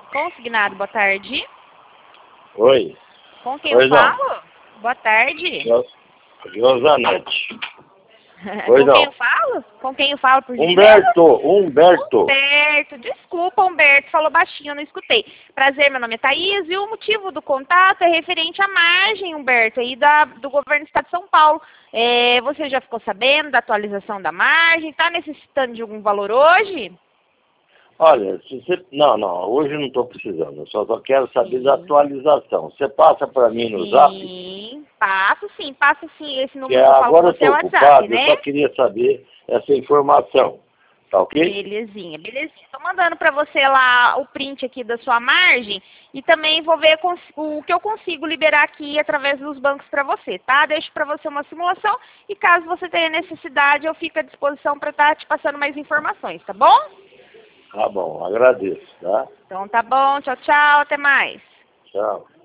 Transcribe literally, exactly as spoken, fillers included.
Consignado, boa tarde. Oi. Com quem Oi, eu não. falo? Boa tarde. Jo- Josanete. Com Oi, quem não. eu falo? Com quem eu falo, por gentileza? Humberto, Humberto. Humberto, desculpa, Humberto, falou baixinho, eu não escutei. Prazer, meu nome é Thaís e o motivo do contato é referente à margem, Humberto, aí da, do governo do estado de São Paulo. É, você já ficou sabendo da atualização da margem? Está necessitando de algum valor hoje? Olha, se você... não, não, hoje eu não estou precisando, eu só, só quero saber Sim. da atualização. Você passa para mim no zap? Sim, passo sim, passo sim. Esse Que número que eu falo com agora eu você é o estou WhatsApp, ocupado, eu né? só queria saber essa informação. Tá ok? Belezinha, belezinha. Tô mandando para você lá o print aqui da sua margem e também vou ver cons- o que eu consigo liberar aqui através dos bancos para você, tá? Deixo para você uma simulação e caso você tenha necessidade, eu fico à disposição para estar te passando mais informações, tá bom? Tá bom, agradeço, tá? Então tá bom, tchau, tchau, até mais. Tchau.